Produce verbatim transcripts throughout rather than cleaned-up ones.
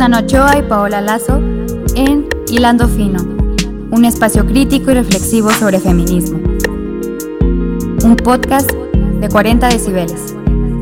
Susana Ochoa y Paola Lazo en Hilando Fino, un espacio crítico y reflexivo sobre feminismo. Un podcast de cuarenta decibeles.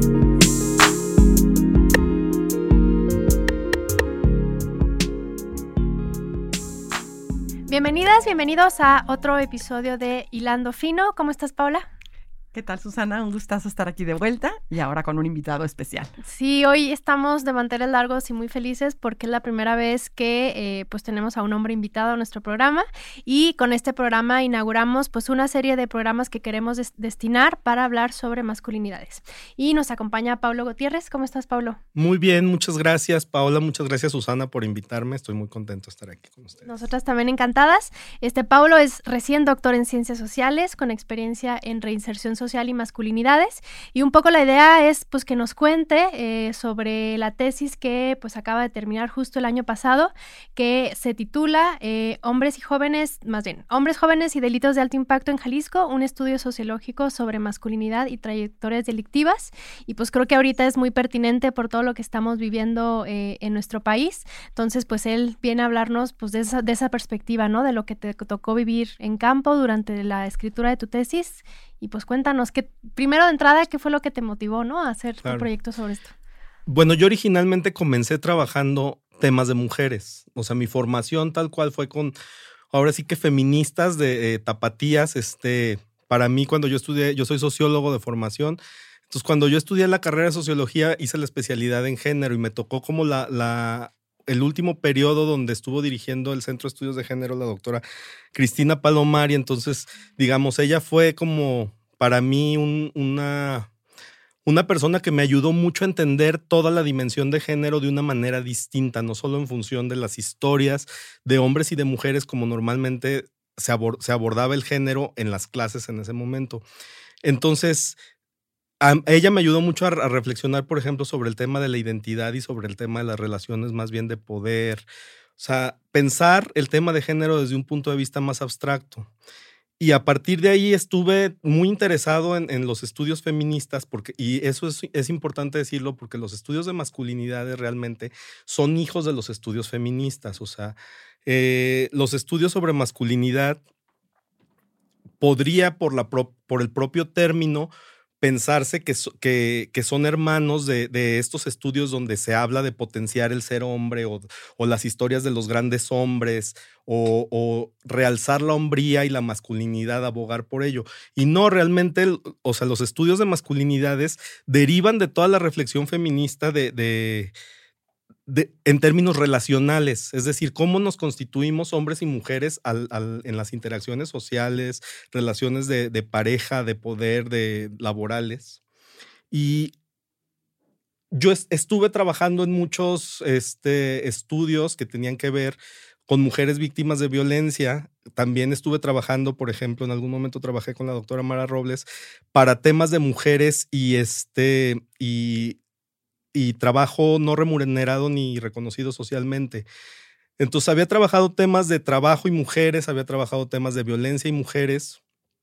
Bienvenidas, bienvenidos a otro episodio de Hilando Fino. ¿Cómo estás, Paola? ¿Qué tal, Susana? Un gustazo estar aquí de vuelta y ahora con un invitado especial. Sí, hoy estamos de manteles largos y muy felices porque es la primera vez que eh, pues tenemos a un hombre invitado a nuestro programa, y con este programa inauguramos pues una serie de programas que queremos des- destinar para hablar sobre masculinidades. Y nos acompaña Paulo Gutiérrez. ¿Cómo estás, Paulo? Muy bien, muchas gracias, Paola. Muchas gracias, Susana, por invitarme. Estoy muy contento de estar aquí con ustedes. Nosotras también encantadas. Este Paulo es recién doctor en Ciencias Sociales, con experiencia en reinserción social y masculinidades, y un poco la idea es pues que nos cuente eh, sobre la tesis que pues acaba de terminar justo el año pasado, que se titula eh, Hombres y jóvenes, más bien, Hombres, jóvenes y delitos de alto impacto en Jalisco, un estudio sociológico sobre masculinidad y trayectorias delictivas. Y pues creo que ahorita es muy pertinente por todo lo que estamos viviendo eh, en nuestro país. Entonces pues él viene a hablarnos pues de esa, de esa perspectiva, ¿no? De lo que te tocó vivir en campo durante la escritura de tu tesis. Y pues cuéntanos, que primero de entrada, ¿qué fue lo que te motivó, ¿no? a hacer claro. tu proyecto sobre esto? Bueno, yo originalmente comencé trabajando temas de mujeres. O sea, mi formación tal cual fue con, ahora sí que feministas de eh, tapatías. Este, para mí, cuando yo estudié, yo soy sociólogo de formación. Entonces, cuando yo estudié la carrera de sociología, hice la especialidad en género y me tocó como la... la el último periodo donde estuvo dirigiendo el Centro de Estudios de Género la doctora Cristina Palomari. Entonces, digamos, ella fue como para mí un, una, una persona que me ayudó mucho a entender toda la dimensión de género de una manera distinta, no solo en función de las historias de hombres y de mujeres como normalmente se, abor- se abordaba el género en las clases en ese momento. Entonces, A ella me ayudó mucho a, a reflexionar, por ejemplo, sobre el tema de la identidad y sobre el tema de las relaciones más bien de poder. O sea, pensar el tema de género desde un punto de vista más abstracto. Y a partir de ahí estuve muy interesado en, en los estudios feministas, porque, y eso es, es importante decirlo, porque los estudios de masculinidades realmente son hijos de los estudios feministas. O sea, eh, los estudios sobre masculinidad podría, por, la pro, por el propio término, pensarse que, que, que son hermanos de, de estos estudios donde se habla de potenciar el ser hombre o, o las historias de los grandes hombres o, o realzar la hombría y la masculinidad, abogar por ello. Y no, realmente, o sea, los estudios de masculinidades derivan de toda la reflexión feminista de... de De, en términos relacionales, es decir, cómo nos constituimos hombres y mujeres al, al, en las interacciones sociales, relaciones de, de pareja, de poder, de laborales. Y yo est- estuve trabajando en muchos este, estudios que tenían que ver con mujeres víctimas de violencia. También estuve trabajando, por ejemplo, en algún momento trabajé con la doctora Mara Robles para temas de mujeres y este y y trabajo no remunerado ni reconocido socialmente. Entonces había trabajado temas de trabajo y mujeres, había trabajado temas de violencia y mujeres.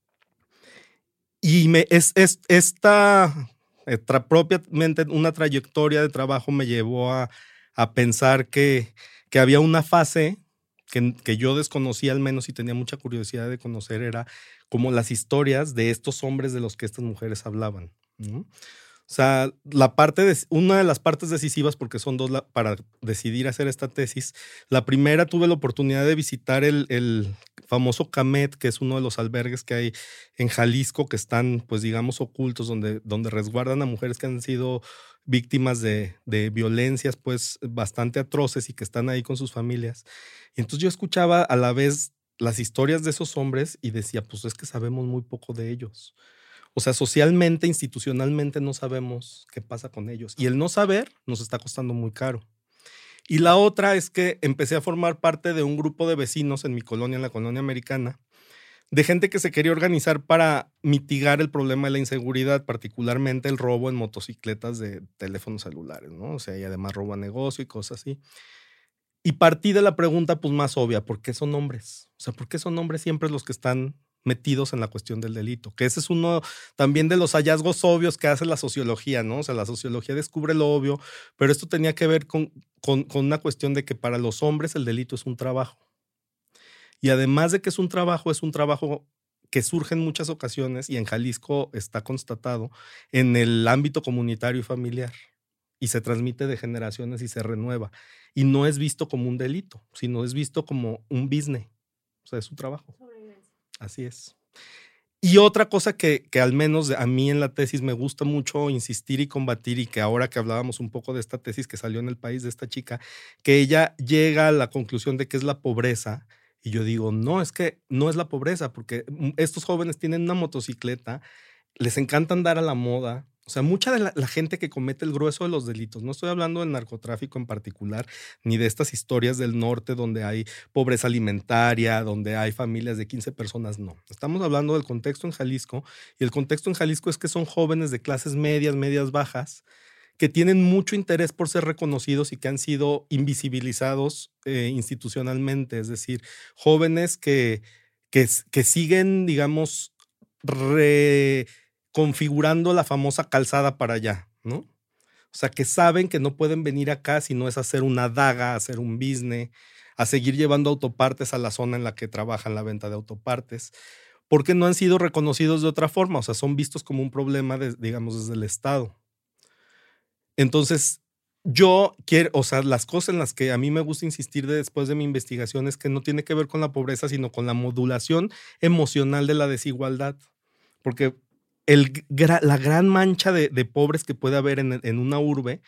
Y me, es, es, esta eh, tra, propiamente una trayectoria de trabajo me llevó a, a pensar que, que había una fase que, que yo desconocía al menos y tenía mucha curiosidad de conocer, era como las historias de estos hombres de los que estas mujeres hablaban, ¿no? O sea, la parte de, una de las partes decisivas, porque son dos la, para decidir hacer esta tesis. La primera, tuve la oportunidad de visitar el, el famoso Camet, que es uno de los albergues que hay en Jalisco, que están, pues digamos, ocultos, donde, donde resguardan a mujeres que han sido víctimas de, de violencias, pues bastante atroces y que están ahí con sus familias. Y entonces yo escuchaba a la vez las historias de esos hombres y decía, pues es que sabemos muy poco de ellos. O sea, socialmente, institucionalmente no sabemos qué pasa con ellos. Y el no saber nos está costando muy caro. Y la otra es que empecé a formar parte de un grupo de vecinos en mi colonia, en la colonia americana, de gente que se quería organizar para mitigar el problema de la inseguridad, particularmente el robo en motocicletas de teléfonos celulares, ¿no? O sea, y además robo a negocio y cosas así. Y partí de la pregunta pues más obvia, ¿por qué son hombres? O sea, ¿por qué son hombres siempre los que están metidos en la cuestión del delito, que ese es uno también de los hallazgos obvios que hace la sociología, ¿no? O sea, la sociología descubre lo obvio, pero esto tenía que ver con, con, con una cuestión de que para los hombres el delito es un trabajo. Y además de que es un trabajo, es un trabajo que surge en muchas ocasiones, y en Jalisco está constatado, en el ámbito comunitario y familiar, y se transmite de generaciones y se renueva. Y no es visto como un delito, sino es visto como un business. O sea, es un trabajo. Así es. Y otra cosa que, que al menos a mí en la tesis me gusta mucho insistir y combatir, y que ahora que hablábamos un poco de esta tesis que salió en El País de esta chica, que ella llega a la conclusión de que es la pobreza, y yo digo, no, es que no es la pobreza, porque estos jóvenes tienen una motocicleta, les encanta andar a la moda. O sea, mucha de la, la gente que comete el grueso de los delitos, no estoy hablando del narcotráfico en particular, ni de estas historias del norte donde hay pobreza alimentaria, donde hay familias de quince personas, no. Estamos hablando del contexto en Jalisco, y el contexto en Jalisco es que son jóvenes de clases medias, medias bajas, que tienen mucho interés por ser reconocidos y que han sido invisibilizados eh, institucionalmente, es decir, jóvenes que, que, que siguen, digamos, reconfigurando la famosa calzada para allá, ¿no? O sea, que saben que no pueden venir acá si no es hacer una daga, hacer un business, a seguir llevando autopartes a la zona en la que trabajan la venta de autopartes, porque no han sido reconocidos de otra forma, o sea, son vistos como un problema, de, digamos, desde el Estado. Entonces, yo quiero, o sea, las cosas en las que a mí me gusta insistir de después de mi investigación es que no tiene que ver con la pobreza, sino con la modulación emocional de la desigualdad. Porque el, la gran mancha de, de pobres que puede haber en, en una urbe,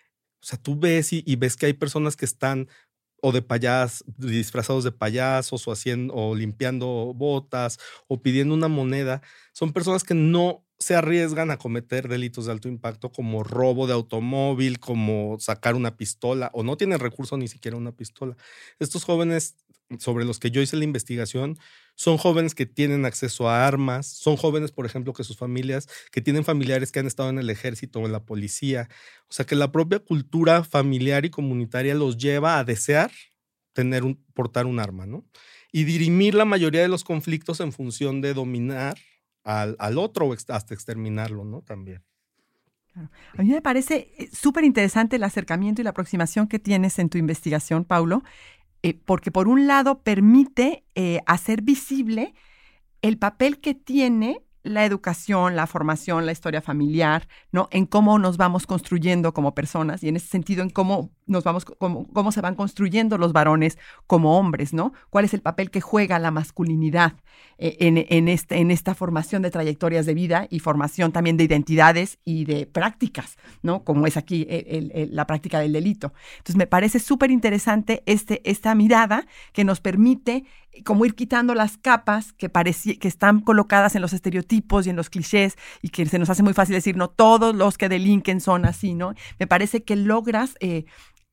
o sea, tú ves y, y ves que hay personas que están o de payasos, disfrazados de payasos, o haciendo, o limpiando botas, o pidiendo una moneda. Son personas que no se arriesgan a cometer delitos de alto impacto como robo de automóvil, como sacar una pistola, o no tienen recurso ni siquiera una pistola. Estos jóvenes sobre los que yo hice la investigación son jóvenes que tienen acceso a armas, son jóvenes, por ejemplo, que sus familias, que tienen familiares que han estado en el ejército o en la policía. O sea, que la propia cultura familiar y comunitaria los lleva a desear tener un, portar un arma, ¿no? Y dirimir la mayoría de los conflictos en función de dominar Al, al otro o hasta exterminarlo, ¿no? También. Claro. A mí me parece súper interesante el acercamiento y la aproximación que tienes en tu investigación, Paulo, eh, porque por un lado permite eh, hacer visible el papel que tiene la educación, la formación, la historia familiar, ¿no? En cómo nos vamos construyendo como personas, y en ese sentido en cómo nos vamos, cómo, cómo se van construyendo los varones como hombres, ¿no? ¿Cuál es el papel que juega la masculinidad eh, en, en, este, en esta formación de trayectorias de vida y formación también de identidades y de prácticas, ¿no? Como es aquí el, el, el, la práctica del delito. Entonces me parece súper interesante este, esta mirada que nos permite como ir quitando las capas que, pareci- que están colocadas en los estereotipos y en los clichés, y que se nos hace muy fácil decir, no todos los que delinquen son así, ¿no? Me parece que logras eh,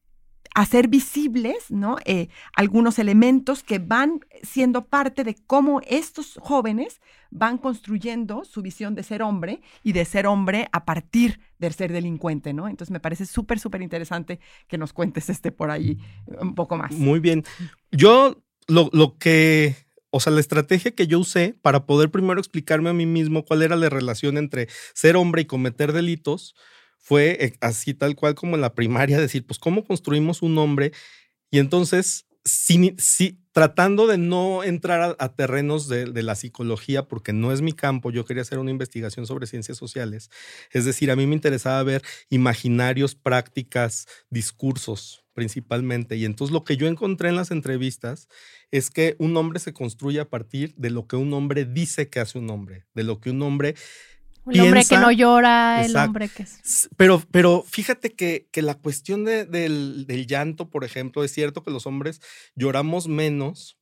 hacer visibles, ¿no? Eh, algunos elementos que van siendo parte de cómo estos jóvenes van construyendo su visión de ser hombre y de ser hombre a partir de ser delincuente, ¿no? Entonces me parece súper, súper interesante que nos cuentes este por ahí un poco más. Muy bien. Yo lo, lo que, o sea, la estrategia que yo usé para poder primero explicarme a mí mismo cuál era la relación entre ser hombre y cometer delitos fue así tal cual como en la primaria, decir, pues, ¿cómo construimos un hombre? Y entonces, sí, sí, tratando de no entrar a, a terrenos de, de la psicología, porque no es mi campo, yo quería hacer una investigación sobre ciencias sociales. Es decir, a mí me interesaba ver imaginarios, prácticas, discursos, principalmente. Y entonces lo que yo encontré en las entrevistas es que un hombre se construye a partir de lo que un hombre dice que hace un hombre, de lo que un hombre... El piensa, hombre que no llora, exacto. El hombre que... Pero, pero fíjate que, que la cuestión de, del, del llanto, por ejemplo, es cierto que los hombres lloramos menos,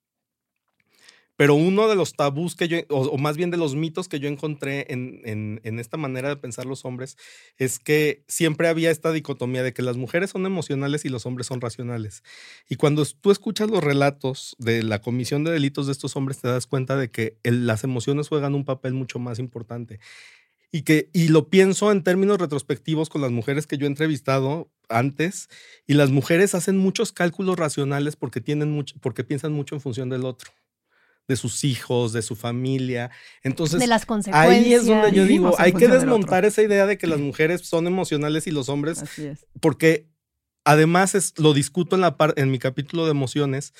pero uno de los tabús que yo, o, o más bien de los mitos que yo encontré en, en, en esta manera de pensar los hombres, es que siempre había esta dicotomía de que las mujeres son emocionales y los hombres son racionales. Y cuando tú escuchas los relatos de la comisión de delitos de estos hombres, te das cuenta de que el, las emociones juegan un papel mucho más importante. Y, que, y lo pienso en términos retrospectivos con las mujeres que yo he entrevistado antes, y las mujeres hacen muchos cálculos racionales porque, tienen mucho, porque piensan mucho en función del otro. de sus hijos, de su familia. Entonces, de las consecuencias. Ahí es donde yo digo, Vivimos en hay que función del desmontar otro. esa idea de que las mujeres son emocionales y los hombres, Así es. porque además es, lo discuto en, la par, en mi capítulo de emociones.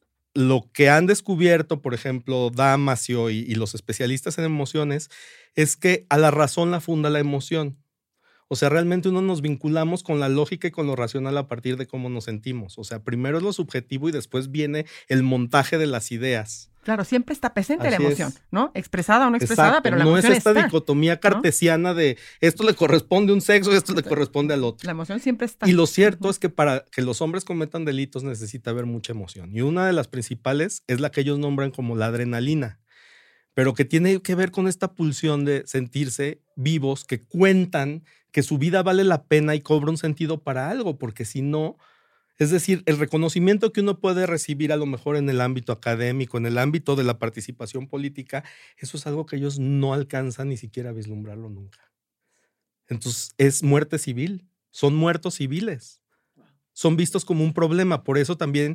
Lo que han descubierto, por ejemplo, Damasio y, y los especialistas en emociones, es que a la razón la funda la emoción. O sea, realmente uno nos vinculamos con la lógica y con lo racional a partir de cómo nos sentimos. O sea, primero es lo subjetivo y después viene el montaje de las ideas. Claro, siempre está presente Así la emoción, es. ¿no? Expresada o no expresada, Exacto. pero la no emoción es esta está, dicotomía cartesiana, ¿no? De esto le corresponde a un sexo y esto le corresponde al otro. La emoción siempre está. Y lo cierto uh-huh. es que para que los hombres cometan delitos necesita haber mucha emoción. Y una de las principales es la que ellos nombran como la adrenalina, pero que tiene que ver con esta pulsión de sentirse vivos, que cuentan que su vida vale la pena y cobra un sentido para algo, porque si no, es decir, el reconocimiento que uno puede recibir a lo mejor en el ámbito académico, en el ámbito de la participación política, eso es algo que ellos no alcanzan ni siquiera a vislumbrarlo nunca. Entonces, es muerte civil, son muertos civiles, son vistos como un problema. Por eso también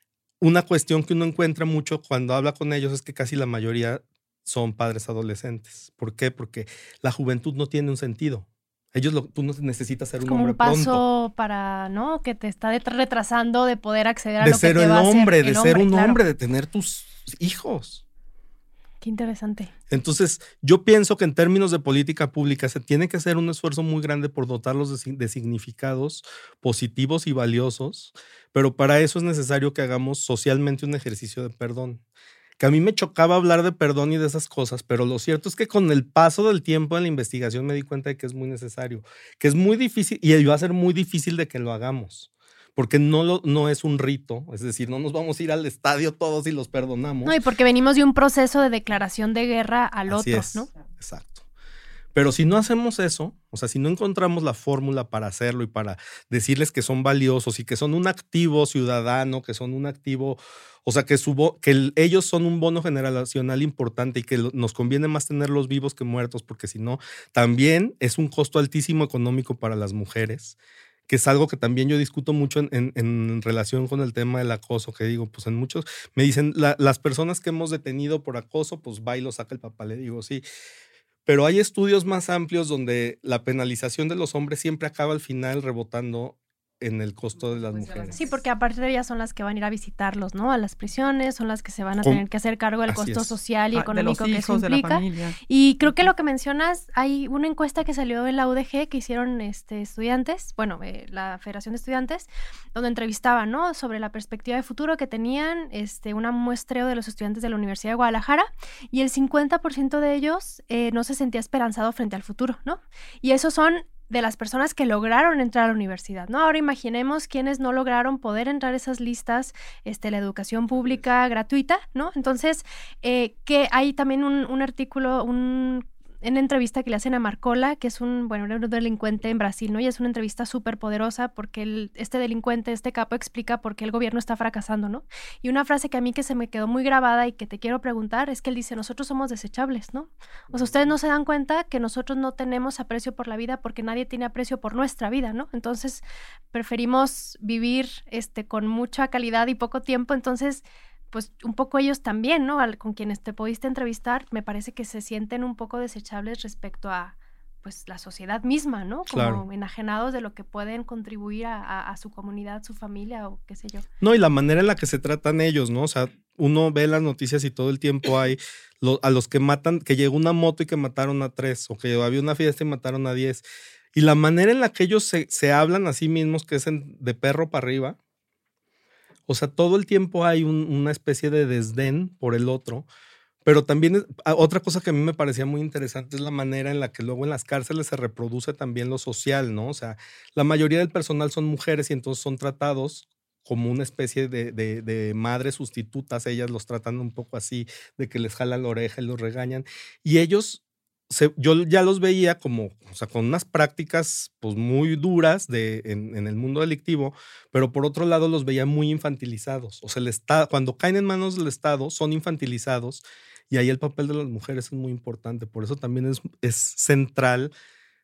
una cuestión que uno encuentra mucho cuando habla con ellos es que casi la mayoría son padres adolescentes. ¿Por qué? Porque la juventud no tiene un sentido. Ellos lo, tú no necesitas ser un como hombre un paso pronto. Para, ¿no? Que te está retrasando de poder acceder a de lo ser que te el va hombre, a hacer de el ser hombre, un claro. hombre, de tener tus hijos. Qué interesante. Entonces, yo pienso que en términos de política pública se tiene que hacer un esfuerzo muy grande por dotarlos de, de significados positivos y valiosos, pero para eso es necesario que hagamos socialmente un ejercicio de perdón. Que a mí me chocaba hablar de perdón y de esas cosas, pero lo cierto es que con el paso del tiempo en la investigación me di cuenta de que es muy necesario, que es muy difícil y va a ser muy difícil de que lo hagamos. Porque no, lo, no es un rito, es decir, no nos vamos a ir al estadio todos y los perdonamos. No, y porque venimos de un proceso de declaración de guerra al Así otro, es, ¿no? Exacto. Pero si no hacemos eso, o sea, si no encontramos la fórmula para hacerlo y para decirles que son valiosos y que son un activo ciudadano, que son un activo, o sea, que, su, que el, ellos son un bono generacional importante y que lo, nos conviene más tenerlos vivos que muertos, porque si no, también es un costo altísimo económico para las mujeres, que es algo que también yo discuto mucho en, en, en relación con el tema del acoso, que digo, pues en muchos, me dicen, la, las personas que hemos detenido por acoso, pues va y lo saca el papá, le digo, sí. Pero hay estudios más amplios donde la penalización de los hombres siempre acaba al final rebotando en el costo de las mujeres. Sí, porque aparte de ellas son las que van a ir a visitarlos, ¿no? A las prisiones, son las que se van a Con, tener que hacer cargo del costo es. social y ah, económico de los hijos, que eso implica. De la familia. Y creo que lo que mencionas, hay una encuesta que salió en la U D G que hicieron este, estudiantes, bueno, eh, la Federación de Estudiantes, donde entrevistaban, ¿no? Sobre la perspectiva de futuro que tenían, este, un muestreo de los estudiantes de la Universidad de Guadalajara, y el cincuenta por ciento de ellos eh, no se sentía esperanzado frente al futuro, ¿no? Y esos son de las personas que lograron entrar a la universidad, ¿no? Ahora imaginemos quienes no lograron poder entrar a esas listas, este, la educación pública gratuita, ¿no? Entonces, eh, que hay también un, un artículo, un... en una entrevista que le hacen a Marcola, que es un, bueno, un delincuente en Brasil, ¿no? Y es una entrevista súper poderosa porque el, este delincuente, este capo, explica por qué el gobierno está fracasando, ¿no? Y una frase que a mí que se me quedó muy grabada y que te quiero preguntar es que él dice, nosotros somos desechables, ¿no? O sea, ustedes no se dan cuenta que nosotros no tenemos aprecio por la vida porque nadie tiene aprecio por nuestra vida, ¿no? Entonces, preferimos vivir este, con mucha calidad y poco tiempo, entonces... pues un poco ellos también, ¿no? Al, con quienes te pudiste entrevistar, me parece que se sienten un poco desechables respecto a, pues, la sociedad misma, ¿no? Como claro. enajenados de lo que pueden contribuir a, a, a su comunidad, su familia o qué sé yo. No, y la manera en la que se tratan ellos, ¿no? O sea, uno ve las noticias y todo el tiempo hay lo, a los que matan, que llegó una moto y que mataron a tres, o que había una fiesta y mataron a diez. Y la manera en la que ellos se, se hablan a sí mismos, que es en, de perro para arriba, o sea, todo el tiempo hay un, una especie de desdén por el otro, pero también es, otra cosa que a mí me parecía muy interesante es la manera en la que luego en las cárceles se reproduce también lo social, ¿no? O sea, la mayoría del personal son mujeres y entonces son tratados como una especie de, de, de madres sustitutas, ellas los tratan un poco así, de que les jalan la oreja y los regañan, y ellos... Se, yo ya los veía como, o sea, con unas prácticas pues muy duras de, en, en el mundo delictivo, pero por otro lado los veía muy infantilizados. O sea, el Estado, cuando caen en manos del Estado son infantilizados y ahí el papel de las mujeres es muy importante. Por eso también es, es central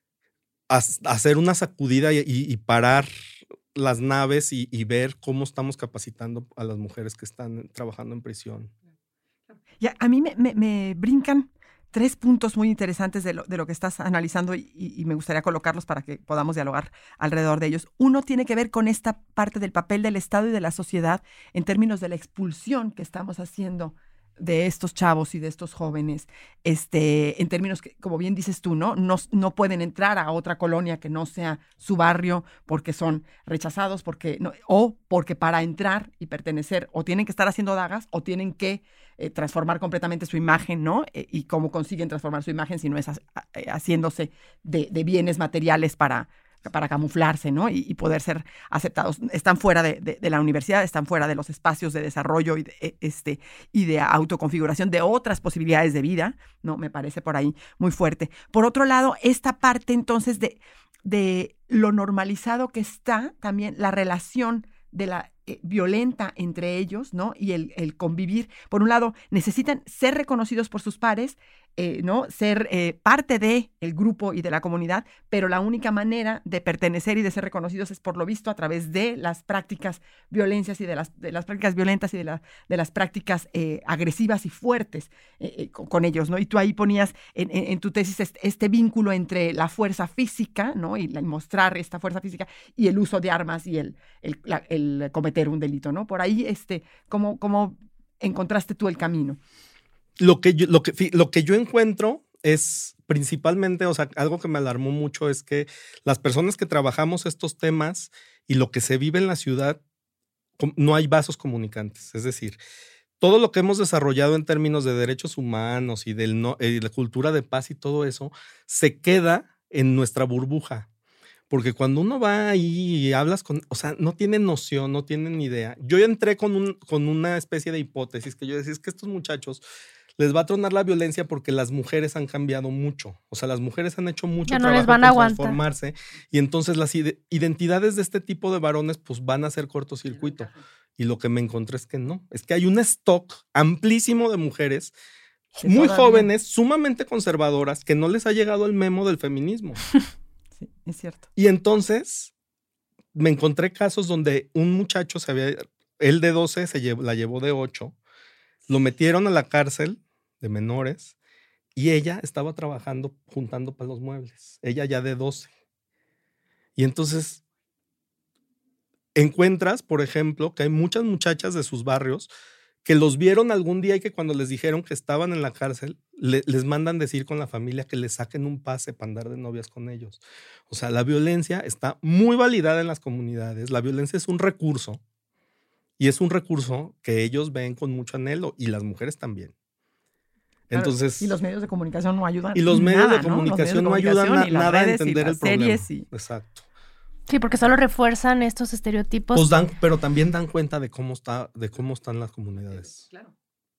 hacer una sacudida y, y, y parar las naves y, y ver cómo estamos capacitando a las mujeres que están trabajando en prisión. Y a, a mí me, me, me brincan tres puntos muy interesantes de lo, de lo que estás analizando y, y me gustaría colocarlos para que podamos dialogar alrededor de ellos. Uno tiene que ver con esta parte del papel del Estado y de la sociedad en términos de la expulsión que estamos haciendo de estos chavos y de estos jóvenes, este, en términos que, como bien dices tú, ¿no? No, no pueden entrar a otra colonia que no sea su barrio porque son rechazados, porque no, o porque para entrar y pertenecer o tienen que estar haciendo dagas o tienen que eh, transformar completamente su imagen, ¿no? Eh, y cómo consiguen transformar su imagen si no es ha, haciéndose de, de bienes materiales para para camuflarse, ¿no? Y, y poder ser aceptados. Están fuera de, de, de la universidad, están fuera de los espacios de desarrollo y de, este, y de autoconfiguración de otras posibilidades de vida, ¿no? Me parece por ahí muy fuerte. Por otro lado, esta parte entonces de, de lo normalizado que está también la relación de la eh, violenta entre ellos, ¿no? Y el, el convivir. Por un lado, necesitan ser reconocidos por sus pares, eh, ¿no? Ser eh, parte de el grupo y de la comunidad, pero la única manera de pertenecer y de ser reconocidos es, por lo visto, a través de las prácticas violencias y de las, de las prácticas violentas y de, la, de las prácticas eh, agresivas y fuertes eh, eh, con, con ellos, ¿no? Y tú ahí ponías en, en, en tu tesis este, este vínculo entre la fuerza física, ¿no? Y la, mostrar esta fuerza física y el uso de armas y el, el, la, el cometer un delito, ¿no? Por ahí, este, ¿cómo, cómo encontraste tú el camino? Lo que, yo, lo, que, lo que yo encuentro es principalmente, o sea, algo que me alarmó mucho es que las personas que trabajamos estos temas y lo que se vive en la ciudad, no hay vasos comunicantes. Es decir, todo lo que hemos desarrollado en términos de derechos humanos y de no, eh, la cultura de paz y todo eso, se queda en nuestra burbuja. Porque cuando uno va ahí y hablas con, o sea, no tienen noción, no tienen idea. Yo entré con, un, con una especie de hipótesis que yo decía, es que estos muchachos les va a tronar la violencia porque las mujeres han cambiado mucho. O sea, las mujeres han hecho mucho ya no trabajo les van a para aguantar. transformarse. Y entonces las ide- identidades de este tipo de varones pues van a hacer cortocircuito. Y lo que me encontré es que no. Es que hay un stock amplísimo de mujeres Que muy todavía... jóvenes, sumamente conservadoras, que no les ha llegado el memo del feminismo. Sí, es cierto. Y entonces me encontré casos donde un muchacho se había, él de doce se llevó, la llevó de ocho, lo metieron a la cárcel de menores y ella estaba trabajando juntando para los muebles, ella ya de doce. Y entonces encuentras, por ejemplo, que hay muchas muchachas de sus barrios que los vieron algún día y que cuando les dijeron que estaban en la cárcel, le, les mandan decir con la familia que les saquen un pase para andar de novias con ellos. O sea, la violencia está muy validada en las comunidades. La violencia es un recurso y es un recurso que ellos ven con mucho anhelo y las mujeres también. Entonces, claro, y los medios de comunicación no ayudan. Y los medios nada, de comunicación no, medios de comunicación no ayudan a, nada a entender el problema. Y... Exacto. Sí, porque solo refuerzan estos estereotipos. Pues dan, pero también dan cuenta de cómo está, de cómo están las comunidades. Claro.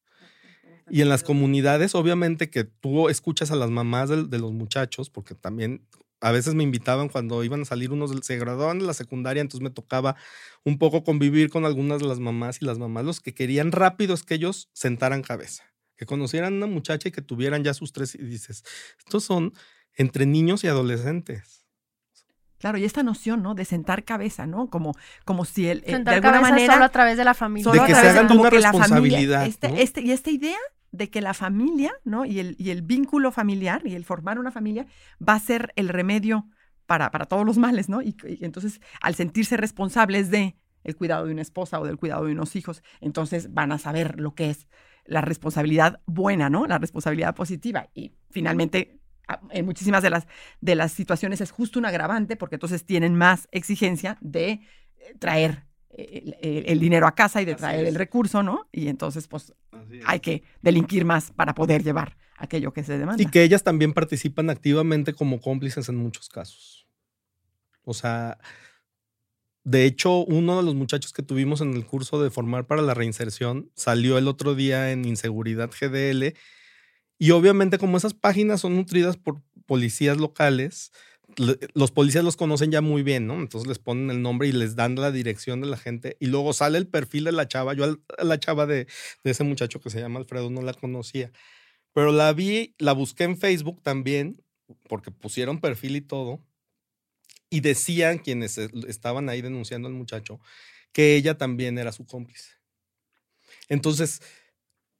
Y en las comunidades, obviamente que tú escuchas a las mamás de, de los muchachos, porque también a veces me invitaban cuando iban a salir unos, se graduaban de la secundaria, entonces me tocaba un poco convivir con algunas de las mamás y las mamás los que querían rápido es que ellos sentaran cabeza, que conocieran a una muchacha y que tuvieran ya sus tres, y dices, estos son entre niños y adolescentes. Claro, y esta noción, ¿no? De sentar cabeza, ¿no? Como, como si el, sentar de alguna cabeza manera solo a través de la familia. De que se hagan de una responsabilidad. Familia, este, ¿no? este, y esta idea de que la familia, ¿no? Y el, y el vínculo familiar y el formar una familia va a ser el remedio para, para todos los males, ¿no? Y, y entonces, al sentirse responsables de el cuidado de una esposa o del cuidado de unos hijos, entonces van a saber lo que es la responsabilidad buena, ¿no? La responsabilidad positiva. Y finalmente, en muchísimas de las, de las situaciones es justo un agravante porque entonces tienen más exigencia de traer el, el, el dinero a casa y de traer el recurso, ¿no? Y entonces pues hay que delinquir más para poder llevar aquello que se demanda. Y que ellas también participan activamente como cómplices en muchos casos. O sea, de hecho, uno de los muchachos que tuvimos en el curso de Formar para la Reinserción salió el otro día en Inseguridad G D L. Y obviamente como esas páginas son nutridas por policías locales, los policías los conocen ya muy bien, ¿no? Entonces les ponen el nombre y les dan la dirección de la gente y luego sale el perfil de la chava. Yo a la chava de, de ese muchacho que se llama Alfredo no la conocía, pero la vi, la busqué en Facebook también porque pusieron perfil y todo y decían quienes estaban ahí denunciando al muchacho que ella también era su cómplice. Entonces...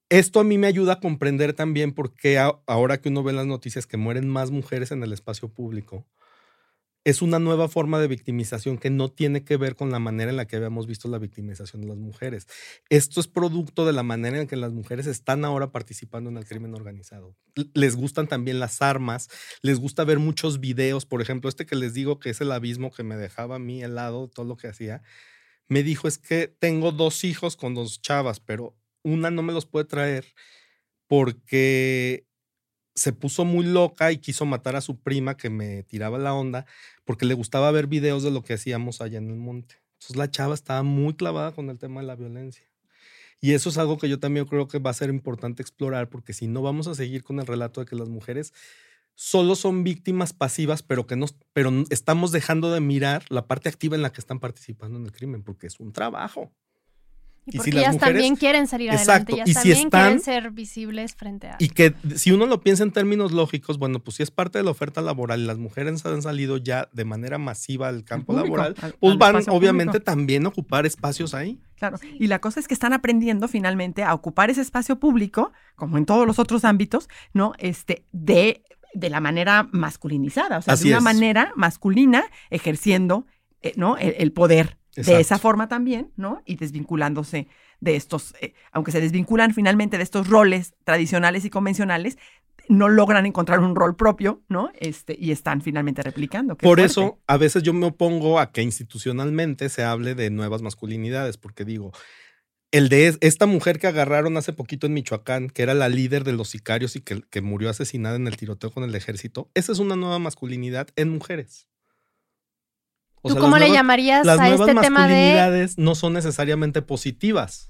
esto a mí me ayuda a comprender también por qué a, ahora que uno ve las noticias que mueren más mujeres en el espacio público, es una nueva forma de victimización que no tiene que ver con la manera en la que habíamos visto la victimización de las mujeres. Esto es producto de la manera en que las mujeres están ahora participando en el crimen organizado. Les gustan también las armas, les gusta ver muchos videos. Por ejemplo, este que les digo que es el abismo que me dejaba a mí helado, todo lo que hacía, me dijo es que tengo dos hijos con dos chavas, pero una no me los puede traer porque se puso muy loca y quiso matar a su prima que me tiraba la onda porque le gustaba ver videos de lo que hacíamos allá en el monte. Entonces la chava estaba muy clavada con el tema de la violencia. Y eso es algo que yo también creo que va a ser importante explorar, porque si no vamos a seguir con el relato de que las mujeres solo son víctimas pasivas, pero que no, pero estamos dejando de mirar la parte activa en la que están participando en el crimen, porque es un trabajo. Y porque y si ellas mujeres, también quieren salir adelante, exacto, ellas y también si están, quieren ser visibles frente a... Y que si uno lo piensa en términos lógicos, bueno, pues si es parte de la oferta laboral y las mujeres han salido ya de manera masiva al campo público, laboral, al, pues al van obviamente público. También a ocupar espacios ahí. Claro, y la cosa es que están aprendiendo finalmente a ocupar ese espacio público, como en todos los otros ámbitos, ¿no? Este, de, de la manera masculinizada, o sea, Así de una es. manera masculina ejerciendo, eh, ¿no? el, el poder. Exacto. De esa forma también, ¿no? Y desvinculándose de estos, eh, aunque se desvinculan finalmente de estos roles tradicionales y convencionales, no logran encontrar un rol propio, ¿no? Este, y están finalmente replicando. Por fuerte. eso, a veces yo me opongo a que institucionalmente se hable de nuevas masculinidades, porque digo, el de esta mujer que agarraron hace poquito en Michoacán, que era la líder de los sicarios y que, que murió asesinada en el tiroteo con el ejército, esa es una nueva masculinidad en mujeres. O ¿Tú sea, cómo le nuevas, llamarías a este tema de...? Las nuevas masculinidades no son necesariamente positivas.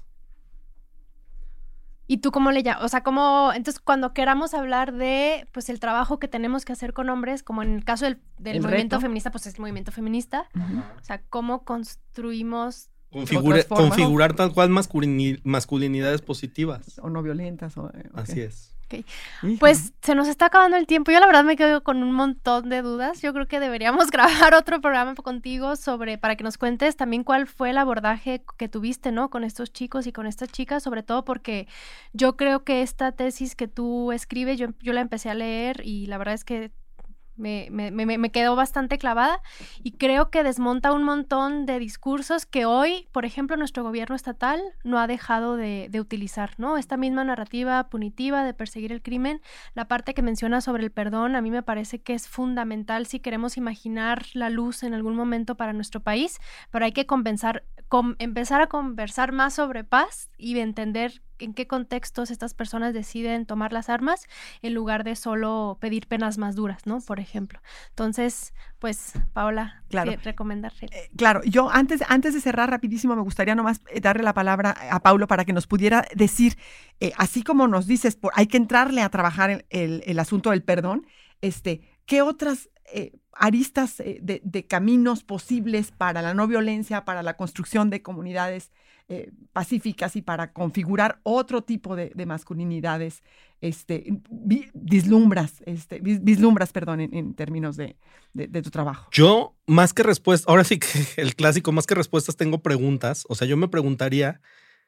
¿Y tú cómo le llamas? O sea, ¿cómo...? Entonces, cuando queramos hablar de, pues, el trabajo que tenemos que hacer con hombres, como en el caso del, del movimiento reto. feminista, pues es el movimiento feminista. Uh-huh. O sea, ¿cómo construimos...? Configure, configurar tal cual masculini, masculinidades positivas. O no violentas. O, okay. Así es. Okay. Pues se nos está acabando el tiempo. Yo la verdad me quedo con un montón de dudas. Yo creo que deberíamos grabar otro programa contigo sobre, para que nos cuentes también cuál fue el abordaje que tuviste, ¿no? Con estos chicos y con estas chicas, sobre todo porque yo creo que esta tesis que tú escribes, yo, yo la empecé a leer y la verdad es que Me, me, me, me quedó bastante clavada y creo que desmonta un montón de discursos que hoy, por ejemplo, nuestro gobierno estatal no ha dejado de, de utilizar, ¿no? Esta misma narrativa punitiva de perseguir el crimen, la parte que menciona sobre el perdón, a mí me parece que es fundamental si queremos imaginar la luz en algún momento para nuestro país, pero hay que compensar, com, empezar a conversar más sobre paz y entender en qué contextos estas personas deciden tomar las armas en lugar de solo pedir penas más duras, ¿no? Por ejemplo. Entonces, pues, Paola, claro. ¿qué recomendar? Eh, claro, yo antes, antes de cerrar rapidísimo me gustaría nomás darle la palabra a Paulo para que nos pudiera decir, eh, así como nos dices, por, hay que entrarle a trabajar el, el, el asunto del perdón, este, ¿qué otras eh, aristas eh, de, de caminos posibles para la no violencia, para la construcción de comunidades Eh, pacíficas y para configurar otro tipo de, de masculinidades, este, vi, vislumbras, este, vis, vislumbras, perdón, en, en términos de, de, de tu trabajo? Yo, más que respuestas, ahora sí que el clásico, más que respuestas, tengo preguntas. O sea, yo me preguntaría,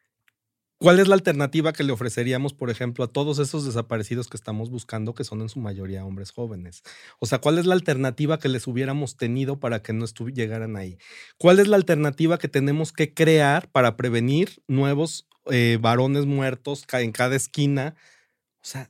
¿cuál es la alternativa que le ofreceríamos, por ejemplo, a todos esos desaparecidos que estamos buscando, que son en su mayoría hombres jóvenes? O sea, ¿cuál es la alternativa que les hubiéramos tenido para que no llegaran ahí? ¿Cuál es la alternativa que tenemos que crear para prevenir nuevos eh, varones muertos en cada esquina? O sea,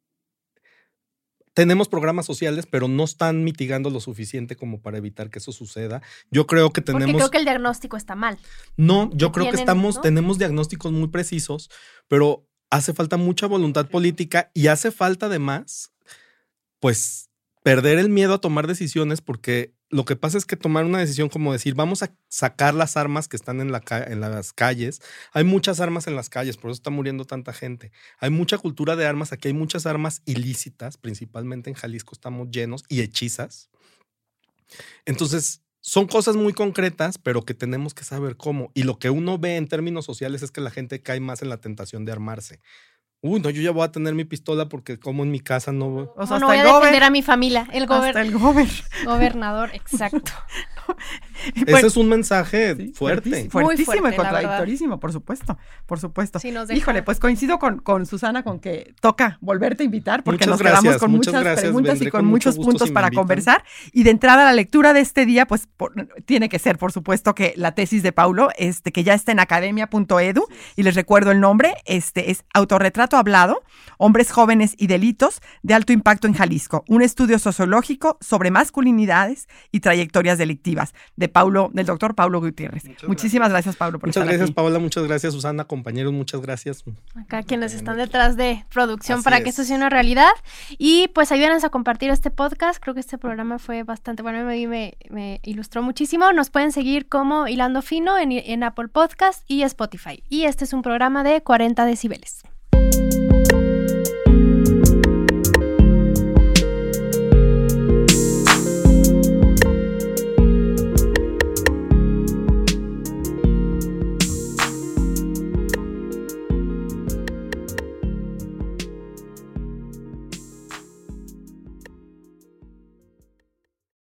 tenemos programas sociales, pero no están mitigando lo suficiente como para evitar que eso suceda. Yo creo que tenemos... Porque creo que el diagnóstico está mal. No, yo creo que estamos, ¿no? tenemos diagnósticos muy precisos, pero hace falta mucha voluntad política y hace falta además, pues, perder el miedo a tomar decisiones, porque lo que pasa es que tomar una decisión como decir, vamos a sacar las armas que están en, la ca- en las calles. Hay muchas armas en las calles, por eso está muriendo tanta gente. Hay mucha cultura de armas, aquí hay muchas armas ilícitas, principalmente en Jalisco estamos llenos, y hechizas. Entonces, son cosas muy concretas, pero que tenemos que saber cómo. Y lo que uno ve en términos sociales es que la gente cae más en la tentación de armarse. Uy, no, yo ya voy a tener mi pistola porque como en mi casa no... O sea, no, no voy a defender a mi familia. El, gober- hasta el gober. gobernador, exacto. Ese Bueno, es un mensaje sí, fuerte. Fuertísimo, Muy fuertísimo fuerte, y la contradictorísimo, por supuesto, por supuesto. Sí, nos deja- Híjole, pues coincido con, con Susana con que toca volverte a invitar porque Muchas nos gracias, quedamos con muchas muchas gracias, preguntas vendré y con, con mucho muchos gusto puntos si me para invitan. conversar. Y de entrada, la lectura de este día, pues por- tiene que ser, por supuesto, que la tesis de Paulo, este, que ya está en academia punto edu, y les recuerdo el nombre, este es Autorretrato Hablado, Hombres Jóvenes y Delitos de Alto Impacto en Jalisco, un estudio sociológico sobre masculinidades y trayectorias delictivas, de Paulo, del doctor Paulo Gutiérrez. Muchas Muchísimas gracias, Paulo, por Muchas estar gracias, aquí. Paola. Muchas gracias, Susana. Compañeros, muchas gracias. Acá quienes están detrás de producción Así para es. que esto sea una realidad. Y pues ayúdenos a compartir este podcast. Creo que este programa fue bastante bueno. A mí me, me ilustró muchísimo. Nos pueden seguir como Hilando Fino en, en Apple Podcast y Spotify. Y este es un programa de cuarenta decibeles.